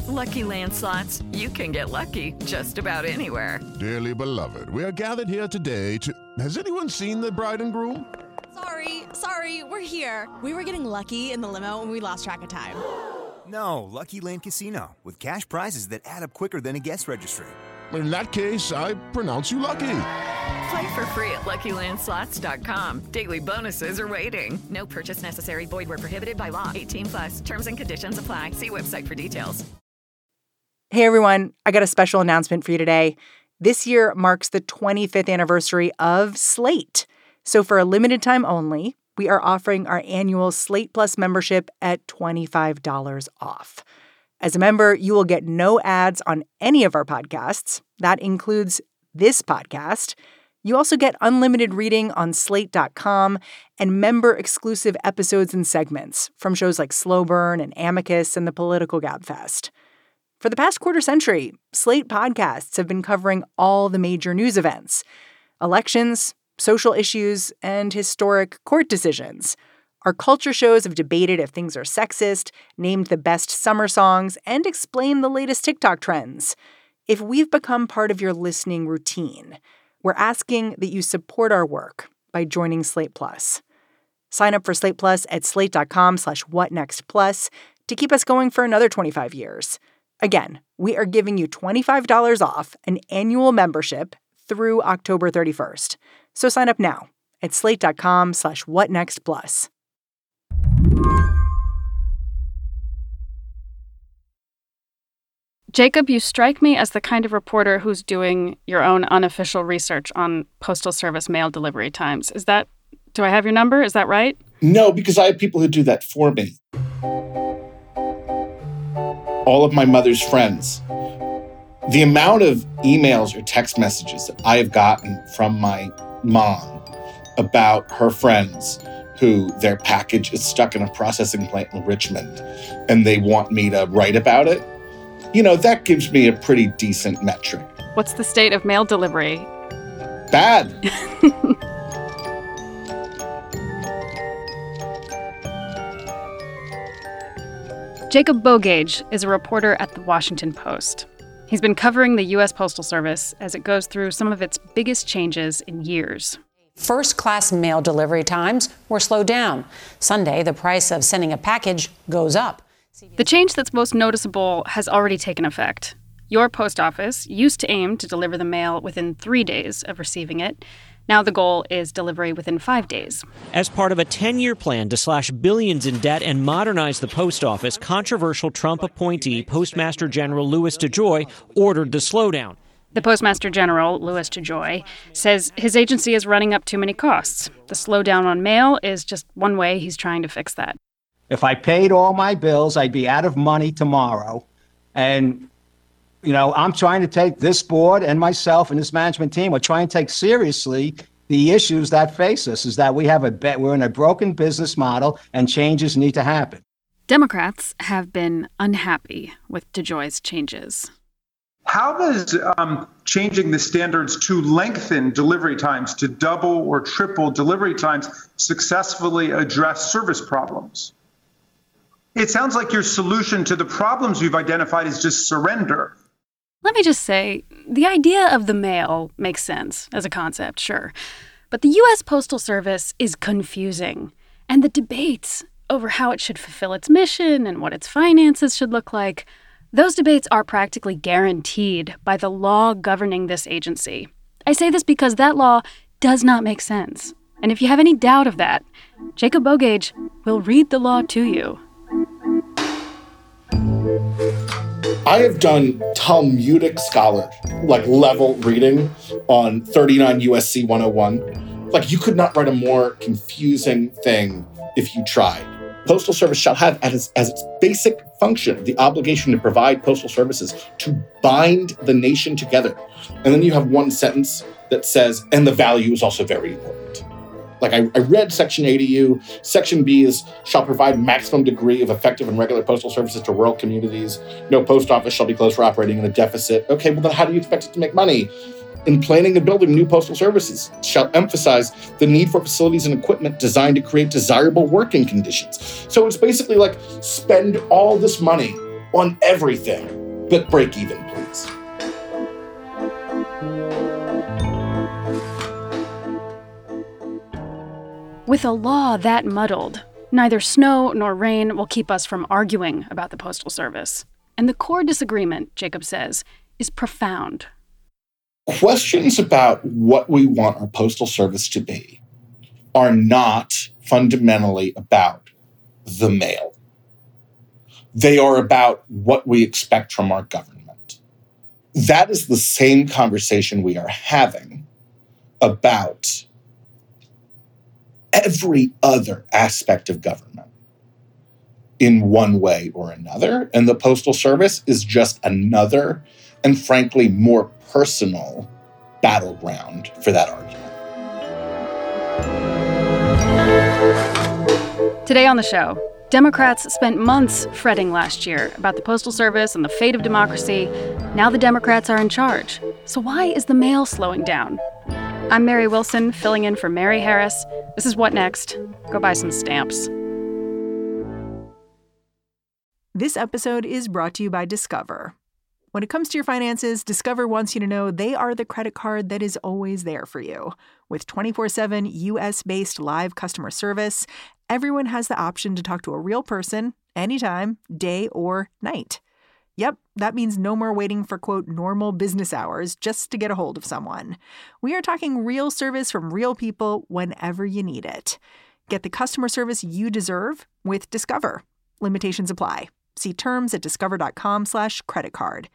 With Lucky Land Slots, you can get lucky just about anywhere. Dearly beloved, we are gathered here today to... Has anyone seen the bride and groom? Sorry, we're here. We were getting lucky in the limo and we lost track of time. No, Lucky Land Casino, with cash prizes that add up quicker than a guest registry. In that case, I pronounce you lucky. Play for free at LuckyLandSlots.com. Daily bonuses are waiting. No purchase necessary. Void where prohibited by law. 18+. Terms and conditions apply. See website for details. Hey, everyone. I got a special announcement for you today. This year marks the 25th anniversary of Slate. So for a limited time only, we are offering our annual Slate Plus membership at $25 off. As a member, you will get no ads on any of our podcasts. That includes this podcast. You also get unlimited reading on Slate.com and member-exclusive episodes and segments from shows like Slow Burn and Amicus and the Political Gabfest. For the past quarter century, Slate podcasts have been covering all the major news events, elections, social issues, and historic court decisions. Our culture shows have debated if things are sexist, named the best summer songs, and explained the latest TikTok trends. If we've become part of your listening routine, we're asking that you support our work by joining Slate Plus. Sign up for Slate Plus at slate.com/whatnextplus to keep us going for another 25 years. Again, we are giving you $25 off an annual membership through October 31st. So sign up now at slate.com/whatnextplus. Jacob, you strike me as the kind of reporter who's doing your own unofficial research on Postal Service mail delivery times. Do I have your number? Is that right? No, because I have people who do that for me. All of my mother's friends. The amount of emails or text messages that I have gotten from my mom about her friends who their package is stuck in a processing plant in Richmond and they want me to write about it, that gives me a pretty decent metric. What's the state of mail delivery? Bad. Jacob Bogage is a reporter at The Washington Post. He's been covering the U.S. Postal Service as it goes through some of its biggest changes in years. First-class mail delivery times were slowed down. Sunday, the price of sending a package goes up. The change that's most noticeable has already taken effect. Your post office used to aim to deliver the mail within 3 days of receiving it. Now the goal is delivery within 5 days. As part of a 10-year plan to slash billions in debt and modernize the post office, controversial Trump appointee Postmaster General Louis DeJoy ordered the slowdown. The Postmaster General, Louis DeJoy, says his agency is running up too many costs. The slowdown on mail is just one way he's trying to fix that. If I paid all my bills, I'd be out of money tomorrow. And, I'm trying to take this board and myself and this management team, we're trying to take seriously the issues that face us, is that we're in a broken business model and changes need to happen. Democrats have been unhappy with DeJoy's changes. How does changing the standards to lengthen delivery times, to double or triple delivery times, successfully address service problems? It sounds like your solution to the problems you've identified is just surrender. Let me just say, the idea of the mail makes sense as a concept, sure. But the U.S. Postal Service is confusing. And the debates over how it should fulfill its mission and what its finances should look like, those debates are practically guaranteed by the law governing this agency. I say this because that law does not make sense. And if you have any doubt of that, Jacob Bogage will read the law to you. I have done Talmudic scholar, level reading on 39 USC 101. You could not write a more confusing thing if you tried. Postal Service shall have as its basic function the obligation to provide postal services to bind the nation together. And then you have one sentence that says, and the value is also very important. I read Section A to you. Section B is, shall provide maximum degree of effective and regular postal services to rural communities. No post office shall be closed for operating in a deficit. Okay, well then how do you expect it to make money? In planning and building new postal services, shall emphasize the need for facilities and equipment designed to create desirable working conditions. So it's basically spend all this money on everything, but break even, please. With a law that muddled, neither snow nor rain will keep us from arguing about the Postal Service. And the core disagreement, Jacob says, is profound. Questions about what we want our Postal Service to be are not fundamentally about the mail. They are about what we expect from our government. That is the same conversation we are having about every other aspect of government in one way or another. And the Postal Service is just another and frankly more personal battleground for that argument. Today on the show, Democrats spent months fretting last year about the Postal Service and the fate of democracy. Now the Democrats are in charge. So why is the mail slowing down? I'm Mary Wilson, filling in for Mary Harris. This is What Next? Go buy some stamps. This episode is brought to you by Discover. When it comes to your finances, Discover wants you to know they are the credit card that is always there for you. With 24/7 U.S.-based live customer service, everyone has the option to talk to a real person anytime, day or night. Yep, that means no more waiting for, quote, normal business hours just to get a hold of someone. We are talking real service from real people whenever you need it. Get the customer service you deserve with Discover. Limitations apply. See terms at discover.com/creditcard.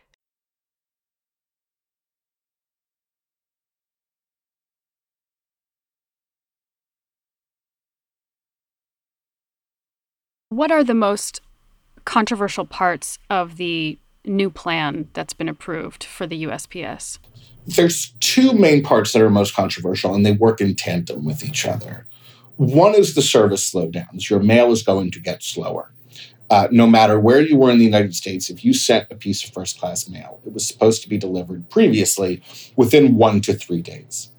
What are the most controversial parts of the new plan that's been approved for the USPS? There's two main parts that are most controversial, and they work in tandem with each other. One is the service slowdowns. Your mail is going to get slower. No matter where you were in the United States, if you sent a piece of first-class mail, it was supposed to be delivered previously within 1 to 3 days.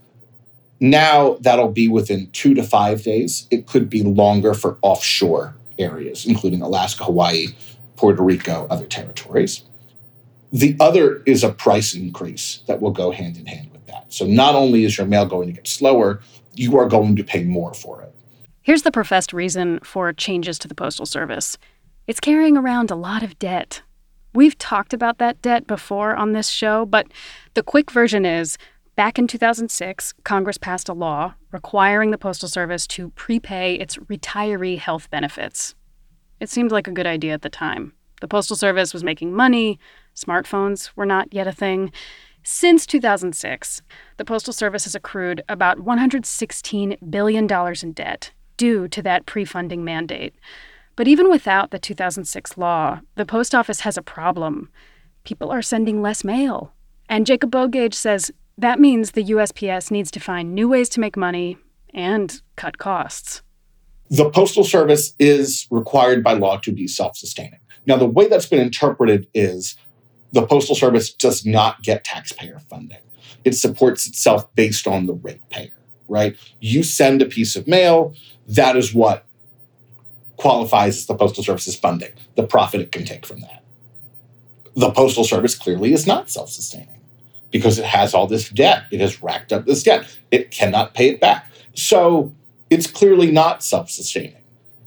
Now that'll be within 2 to 5 days. It could be longer for offshore areas, including Alaska, Hawaii, Puerto Rico, other territories. The other is a price increase that will go hand in hand with that. So not only is your mail going to get slower, you are going to pay more for it. Here's the professed reason for changes to the Postal Service. It's carrying around a lot of debt. We've talked about that debt before on this show, but the quick version is, back in 2006, Congress passed a law requiring the Postal Service to prepay its retiree health benefits. It seemed like a good idea at the time. The Postal Service was making money. Smartphones were not yet a thing. Since 2006, the Postal Service has accrued about $116 billion in debt due to that pre-funding mandate. But even without the 2006 law, the post office has a problem. People are sending less mail. And Jacob Bogage says that means the USPS needs to find new ways to make money and cut costs. The Postal Service is required by law to be self-sustaining. Now, the way that's been interpreted is the Postal Service does not get taxpayer funding. It supports itself based on the ratepayer, right? You send a piece of mail, that is what qualifies as the Postal Service's funding, the profit it can take from that. The Postal Service clearly is not self-sustaining because it has all this debt. It has racked up this debt. It cannot pay it back. So it's clearly not self-sustaining.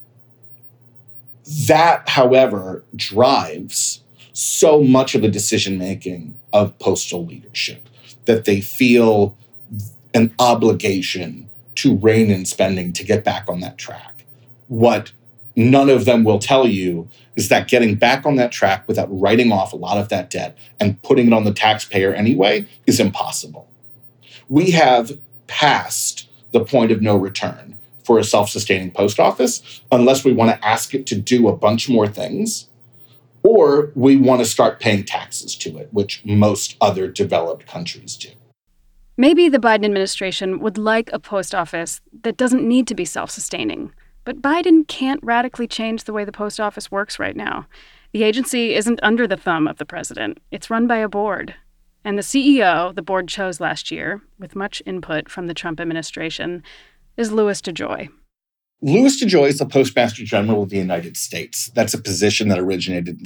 That, however, drives so much of the decision-making of postal leadership that they feel an obligation to rein in spending to get back on that track. What none of them will tell you is that getting back on that track without writing off a lot of that debt and putting it on the taxpayer anyway is impossible. We have passed the point of no return for a self-sustaining post office unless we want to ask it to do a bunch more things or we want to start paying taxes to it, which most other developed countries do. Maybe the Biden administration would like a post office that doesn't need to be self-sustaining. But Biden can't radically change the way the post office works right now. The agency isn't under the thumb of the president. It's run by a board. And the CEO the board chose last year, with much input from the Trump administration, is Louis DeJoy. Louis DeJoy is the Postmaster General of the United States. That's a position that originated in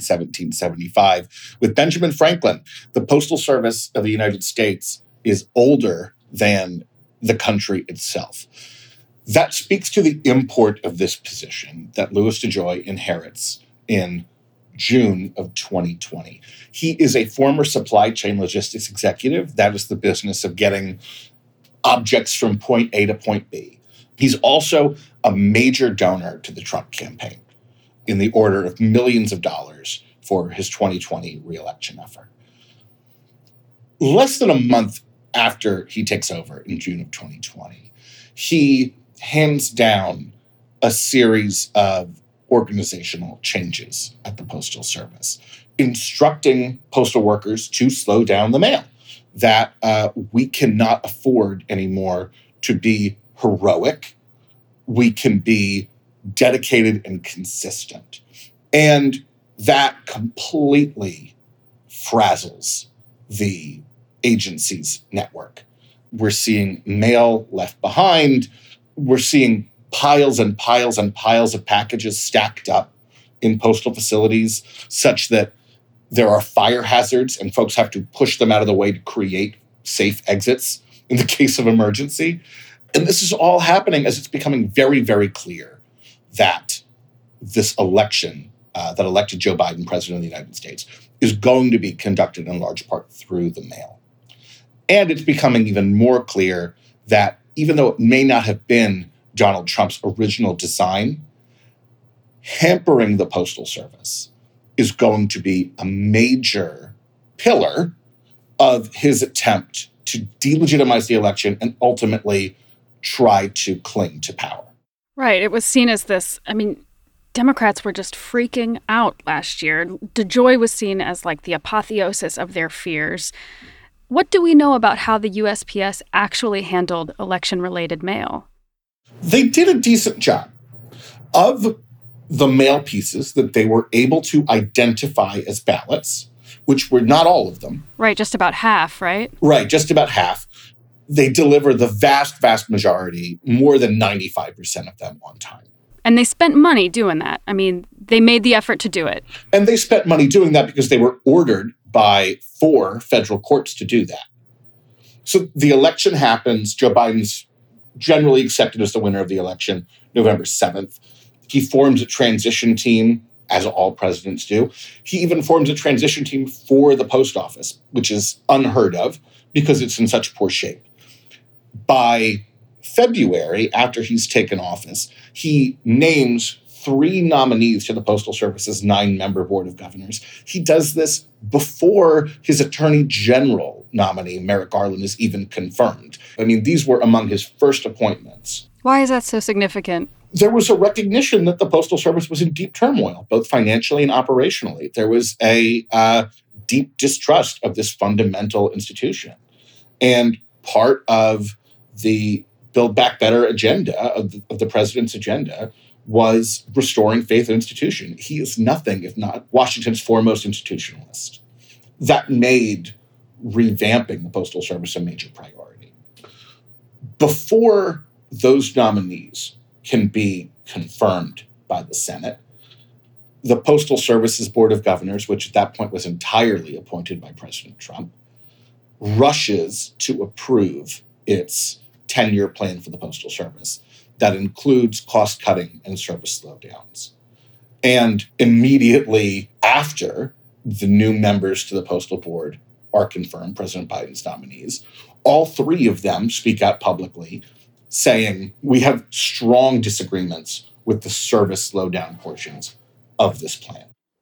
1775. With Benjamin Franklin, the Postal Service of the United States is older than the country itself. That speaks to the import of this position that Louis DeJoy inherits in June of 2020. He is a former supply chain logistics executive. That is the business of getting objects from point A to point B. He's also a major donor to the Trump campaign in the order of millions of dollars for his 2020 reelection effort. Less than a month after he takes over in June of 2020, he hands down a series of organizational changes at the Postal Service, instructing postal workers to slow down the mail, that we cannot afford anymore to be heroic. We can be dedicated and consistent. And that completely frazzles the agency's network. We're seeing mail left behind. We're seeing piles and piles and piles of packages stacked up in postal facilities such that there are fire hazards and folks have to push them out of the way to create safe exits in the case of emergency. And this is all happening as it's becoming very, very clear that this election that elected Joe Biden president of the United States is going to be conducted in large part through the mail. And it's becoming even more clear that even though it may not have been Donald Trump's original design, hampering the Postal Service is going to be a major pillar of his attempt to delegitimize the election and ultimately try to cling to power. Right. It was seen as this, Democrats were just freaking out last year. DeJoy was seen as like the apotheosis of their fears. What do we know about how the USPS actually handled election-related mail? They did a decent job. Of the mail pieces that they were able to identify as ballots, which were not all of them. Right, just about half, right? Right, just about half. They deliver the vast, vast majority, more than 95% of them on time. And they spent money doing that. They made the effort to do it. And they spent money doing that because they were ordered by 4 federal courts to do that. So the election happens. Joe Biden's generally accepted as the winner of the election, November 7th. He forms a transition team, as all presidents do. He even forms a transition team for the post office, which is unheard of because it's in such poor shape. By February, after he's taken office, he names 3 nominees to the Postal Service's 9-member board of governors. He does this before his Attorney General nominee, Merrick Garland, is even confirmed. These were among his first appointments. Why is that so significant? There was a recognition that the Postal Service was in deep turmoil, both financially and operationally. There was a deep distrust of this fundamental institution. And part of the Build Back Better agenda, of the president's agenda, was restoring faith in institution. He is nothing if not Washington's foremost institutionalist. That made revamping the Postal Service a major priority. Before those nominees can be confirmed by the Senate, the Postal Service's Board of Governors, which at that point was entirely appointed by President Trump, rushes to approve its 10-year plan for the Postal Service that includes cost-cutting and service slowdowns. And immediately after the new members to the Postal Board are confirmed, President Biden's nominees, all 3 of them speak out publicly saying, we have strong disagreements with the service slowdown portions of this plan.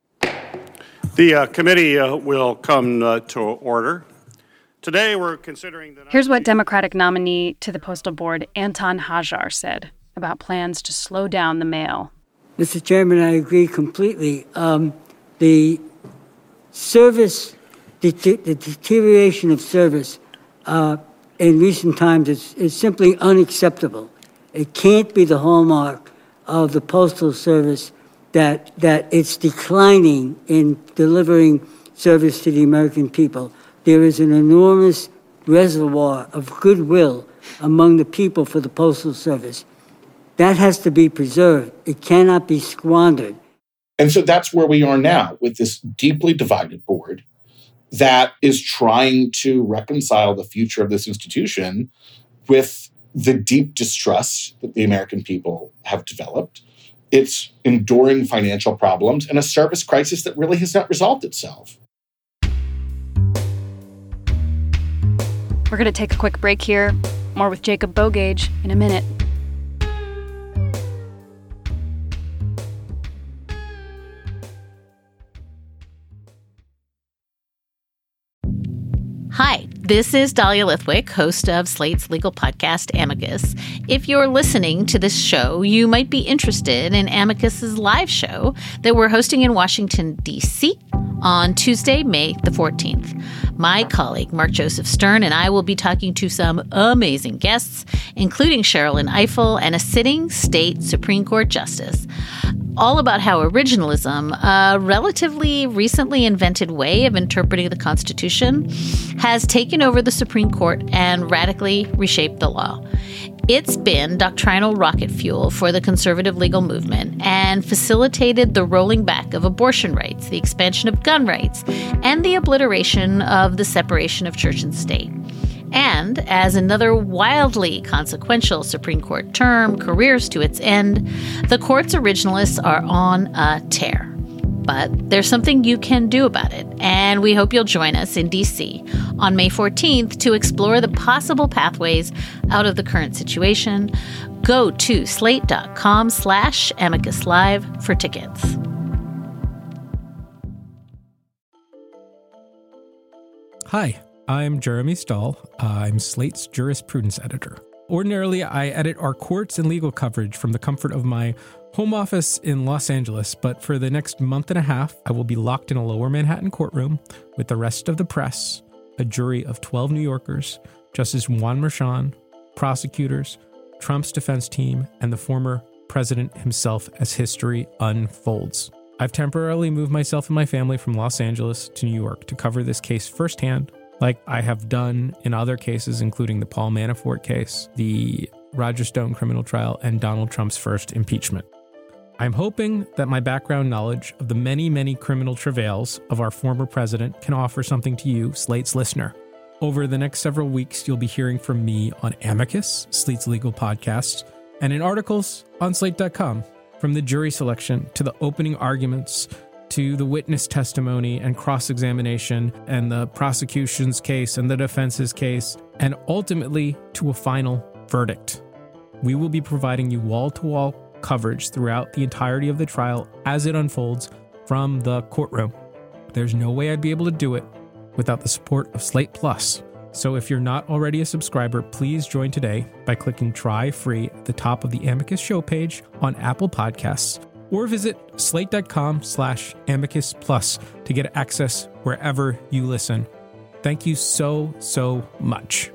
The committee will come to order. Today we're considering... Here's what Democratic nominee to the Postal Board, Anton Hajar, said about plans to slow down the mail. Mr. Chairman, I agree completely. The service, the deterioration of service in recent times is simply unacceptable. It can't be the hallmark of the Postal Service that it's declining in delivering service to the American people. There is an enormous reservoir of goodwill among the people for the Postal Service. that has to be preserved. It cannot be squandered. And so that's where we are now with this deeply divided board that is trying to reconcile the future of this institution with the deep distrust that the American people have developed, its enduring financial problems, and a service crisis that really has not resolved itself. We're going to take a quick break here. More with Jacob Bogage in a minute. Hi, this is Dahlia Lithwick, host of Slate's legal podcast, Amicus. If you're listening to this show, you might be interested in Amicus's live show that we're hosting in Washington, D.C. on Tuesday, May the 14th. My colleague, Mark Joseph Stern, and I will be talking to some amazing guests, including Sherrilyn Ifill and a sitting state Supreme Court justice, all about how originalism, a relatively recently invented way of interpreting the Constitution, has taken over the Supreme Court and radically reshaped the law. It's been doctrinal rocket fuel for the conservative legal movement and facilitated the rolling back of abortion rights, the expansion of gun rights, and the obliteration of the separation of church and state. And as another wildly consequential Supreme Court term careers to its end, the court's originalists are on a tear. But there's something you can do about it, and we hope you'll join us in D.C. on May 14th to explore the possible pathways out of the current situation. Go to slate.com/Amicus Live for tickets. Hi, I'm Jeremy Stahl. I'm Slate's jurisprudence editor. Ordinarily, I edit our courts and legal coverage from the comfort of my home office in Los Angeles, but for the next month and a half, I will be locked in a lower Manhattan courtroom with the rest of the press, a jury of 12 New Yorkers, Justice Juan Merchan, prosecutors, Trump's defense team, and the former president himself as history unfolds. I've temporarily moved myself and my family from Los Angeles to New York to cover this case firsthand, like I have done in other cases, including the Paul Manafort case, the Roger Stone criminal trial, and Donald Trump's first impeachment. I'm hoping that my background knowledge of the many, many criminal travails of our former president can offer something to you, Slate's listener. Over the next several weeks, you'll be hearing from me on Amicus, Slate's legal podcast, and in articles on Slate.com, from the jury selection to the opening arguments to the witness testimony and cross-examination and the prosecution's case and the defense's case, and ultimately to a final verdict. We will be providing you wall-to-wall coverage throughout the entirety of the trial as it unfolds from the courtroom. There's no way I'd be able to do it without the support of Slate Plus. So if you're not already a subscriber, please join today by clicking Try Free at the top of the Amicus show page on Apple Podcasts, or visit slate.com/Amicus Plus to get access wherever you listen. Thank you so much.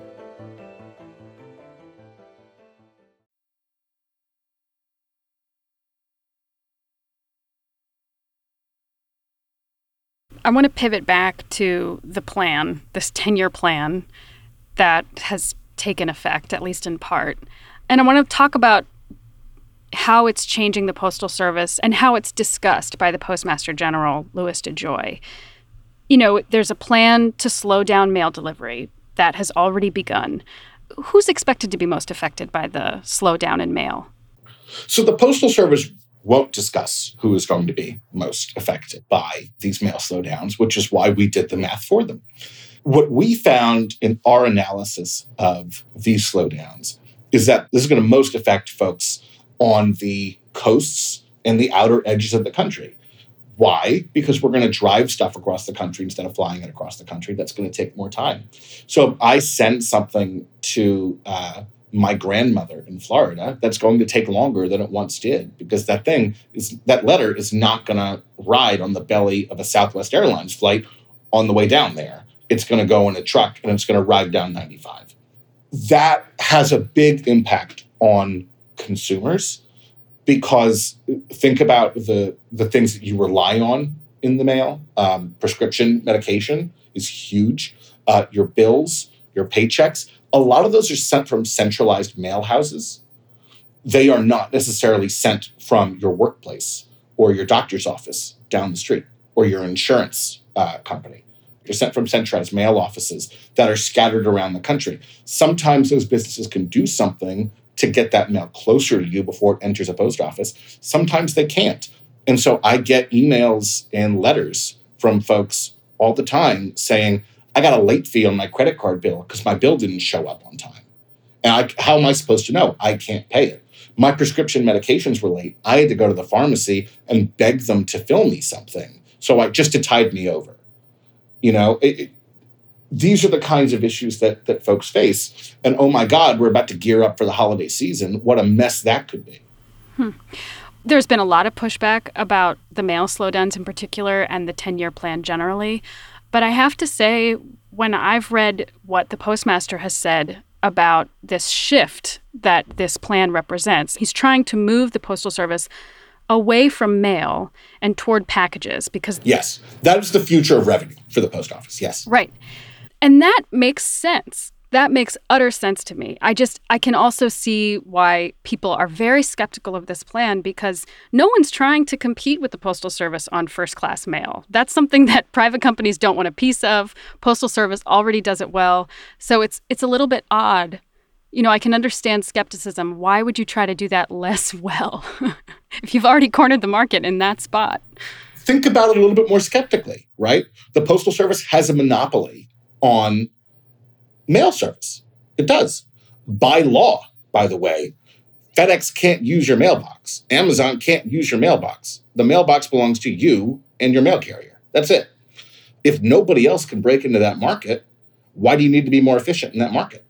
I want to pivot back to the plan, this 10-year plan that has taken effect, at least in part. And I want to talk about how it's changing the Postal Service and how it's discussed by the Postmaster General, Louis DeJoy. You know, there's a plan to slow down mail delivery that has already begun. Who's expected to be most affected by the slowdown in mail? So the Postal Service won't discuss who is going to be most affected by these mail slowdowns, which is why we did the math for them. What we found in our analysis of these slowdowns is that this is going to most affect folks on the coasts and the outer edges of the country. Why? Because we're going to drive stuff across the country instead of flying it across the country. That's going to take more time. So if I send something to my grandmother in Florida, that's going to take longer than it once did, because that letter is not going to ride on the belly of a Southwest Airlines flight on the way down there. It's going to go in a truck and it's going to ride down 95. That has a big impact on consumers, because think about the things that you rely on in the mail. Prescription medication is huge. Your bills, your paychecks, a lot of those are sent from centralized mail houses. they are not necessarily sent from your workplace or your doctor's office down the street or your insurance company. They're sent from centralized mail offices that are scattered around the country. Sometimes those businesses can do something to get that mail closer to you before it enters a post office. Sometimes they can't. And so I get emails and letters from folks all the time saying, I got a late fee on my credit card bill because my bill didn't show up on time. And how am I supposed to know? I can't pay it. My prescription medications were late. I had to go to the pharmacy and beg them to fill me something. So just to tide me over. You know, these are the kinds of issues that folks face. And oh my God, we're about to gear up for the holiday season. What a mess that could be. There's been a lot of pushback about the mail slowdowns in particular and the 10-year plan generally. But I have to say, when I've read what the postmaster has said about this shift that this plan represents, he's trying to move the Postal Service away from mail and toward packages because... Yes, that is the future of revenue for the post office, yes. Right. And that makes sense. That makes utter sense to me. I can also see why people are very skeptical of this plan because no one's trying to compete with the Postal Service on first-class mail. That's something that private companies don't want a piece of. Postal Service already does it well. So it's a little bit odd. You know, I can understand skepticism. Why would you try to do that less well if you've already cornered the market in that spot? Think about it a little bit more skeptically, right? The Postal Service has a monopoly on mail service. It does. By law, by the way, FedEx can't use your mailbox. Amazon can't use your mailbox. The mailbox belongs to you and your mail carrier. That's it. If nobody else can break into that market, why do you need to be more efficient in that market?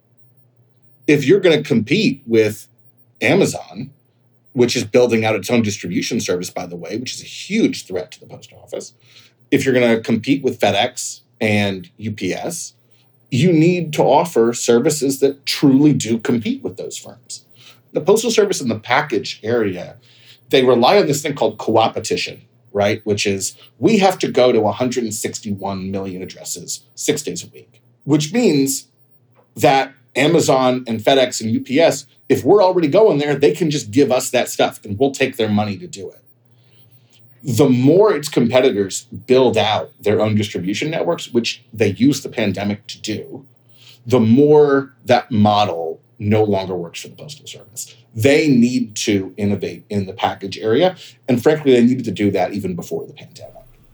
If you're going to compete with Amazon, which is building out its own distribution service, by the way, which is a huge threat to the post office, if you're going to compete with FedEx and UPS, you need to offer services that truly do compete with those firms. The Postal Service in the package area, they rely on this thing called coopetition, right? Which is we have to go to 161 million addresses 6 days a week, which means that Amazon and FedEx and UPS, if we're already going there, they can just give us that stuff and we'll take their money to do it. The more its competitors build out their own distribution networks, which they use the pandemic to do, the more that model no longer works for the Postal Service. They need to innovate in the package area. And frankly, they needed to do that even before the pandemic.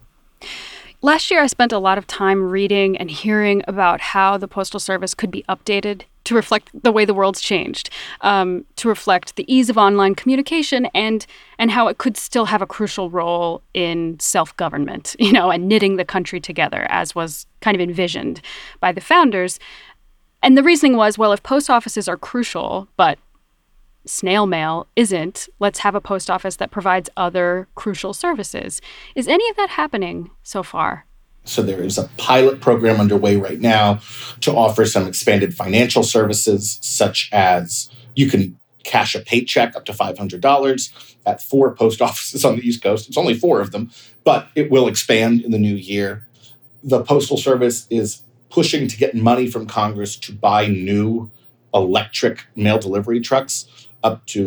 Last year, I spent a lot of time reading and hearing about how the Postal Service could be updated to reflect the way the world's changed, to reflect the ease of online communication and how it could still have a crucial role in self-government, you know, and knitting the country together, as was kind of envisioned by the founders. And the reasoning was, well, if post offices are crucial, but snail mail isn't, let's have a post office that provides other crucial services. Is any of that happening so far? So there is a pilot program underway right now to offer some expanded financial services, such as you can cash a paycheck up to $500 at 4 post offices on the East Coast. It's only 4 of them, but it will expand in the new year. The Postal Service is pushing to get money from Congress to buy new electric mail delivery trucks, up to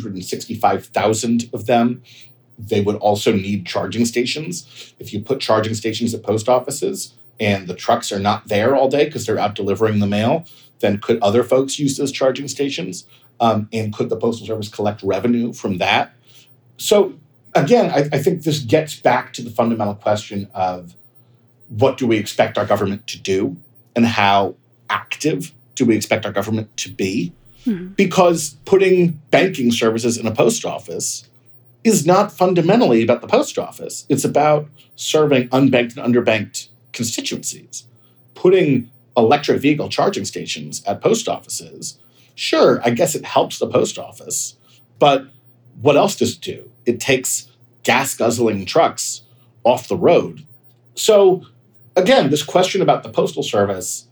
165,000 of them. They would also need charging stations. If you put charging stations at post offices and the trucks are not there all day because they're out delivering the mail, then could other folks use those charging stations? And could the Postal Service collect revenue from that? So again, I think this gets back to the fundamental question of what do we expect our government to do and how active do we expect our government to be? Mm-hmm. Because putting banking services in a post office is not fundamentally about the post office. It's about serving unbanked and underbanked constituencies. Putting electric vehicle charging stations at post offices, sure, I guess it helps the post office, but what else does it do? It takes gas-guzzling trucks off the road. So again, this question about the Postal Service,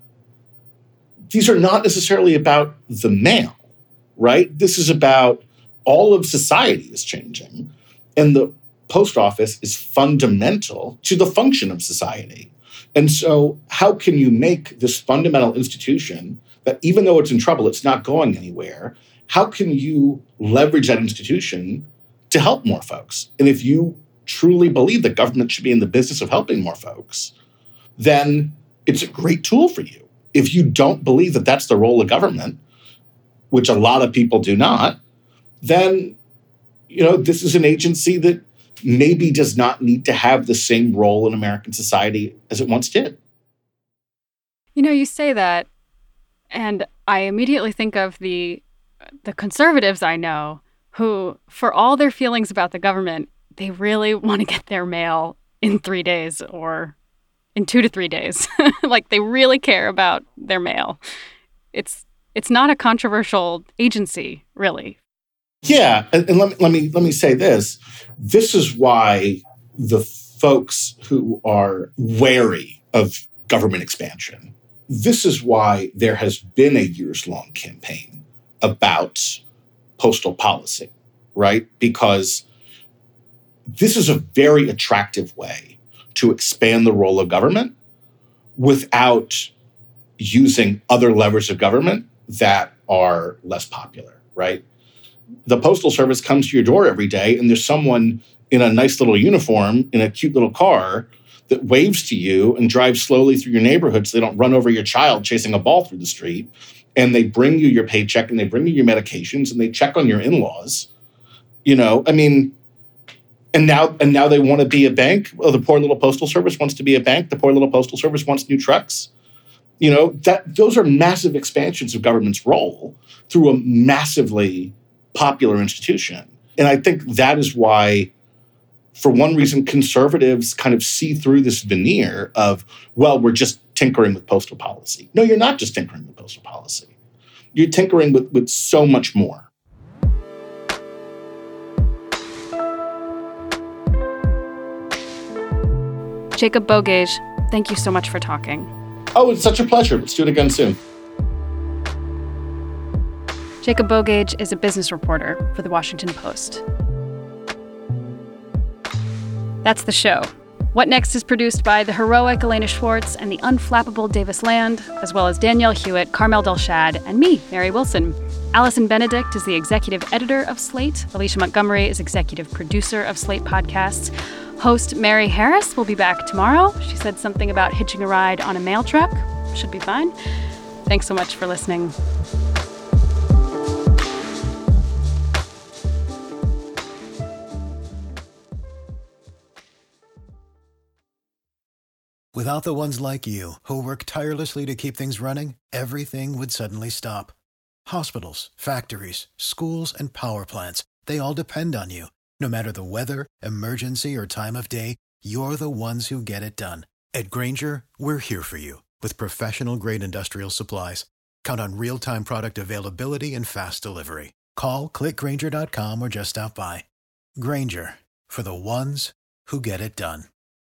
these are not necessarily about the mail, right? This is about all of society is changing, and the post office is fundamental to the function of society. And so how can you make this fundamental institution that even though it's in trouble, it's not going anywhere, how can you leverage that institution to help more folks? And if you truly believe that government should be in the business of helping more folks, then it's a great tool for you. If you don't believe that that's the role of government, which a lot of people do not, then, this is an agency that maybe does not need to have the same role in American society as it once did. You say that, and I immediately think of the conservatives I know who, for all their feelings about the government, they really want to get their mail in 3 days or in 2 to 3 days. Like, they really care about their mail. It's not a controversial agency, really. Yeah, and let me say this. This is why the folks who are wary of government expansion, this is why there has been a years-long campaign about postal policy, right? Because this is a very attractive way to expand the role of government without using other levers of government that are less popular, right? The Postal Service comes to your door every day, and there's someone in a nice little uniform in a cute little car that waves to you and drives slowly through your neighborhood so they don't run over your child chasing a ball through the street. And they bring you your paycheck, and they bring you your medications, and they check on your in-laws. And now they want to be a bank. Oh, the poor little Postal Service wants to be a bank. The poor little Postal Service wants new trucks. Those are massive expansions of government's role through a massively popular institution. And I think that is why, for one reason, conservatives kind of see through this veneer of, well, we're just tinkering with postal policy. No, you're not just tinkering with postal policy. You're tinkering with so much more. Jacob Bougage, thank you so much for talking. Oh, it's such a pleasure. Let's do it again soon. Jacob Bougage is a business reporter for The Washington Post. That's the show. What Next is produced by the heroic Elena Schwartz and the unflappable Davis Land, as well as Danielle Hewitt, Carmel Delshad, and me, Mary Wilson. Allison Benedict is the executive editor of Slate. Alicia Montgomery is executive producer of Slate Podcasts. Host Mary Harris will be back tomorrow. She said something about hitching a ride on a mail truck. Should be fine. Thanks so much for listening. Without the ones like you, who work tirelessly to keep things running, everything would suddenly stop. Hospitals, factories, schools, and power plants, they all depend on you. No matter the weather, emergency, or time of day, you're the ones who get it done. At Grainger, we're here for you with professional-grade industrial supplies. Count on real-time product availability and fast delivery. Call, click Grainger.com, or just stop by. Grainger, for the ones who get it done.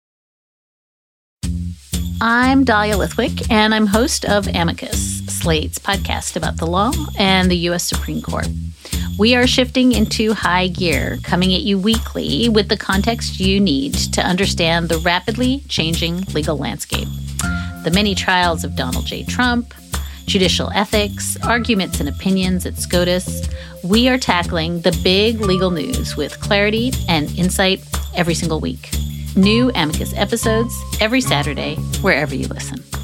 I'm Dahlia Lithwick, and I'm host of Amicus, Slate's podcast about the law and the U.S. Supreme Court. We are shifting into high gear, coming at you weekly with the context you need to understand the rapidly changing legal landscape. The many trials of Donald J. Trump, judicial ethics, arguments and opinions at SCOTUS. We are tackling the big legal news with clarity and insight every single week. New Amicus episodes every Saturday, wherever you listen.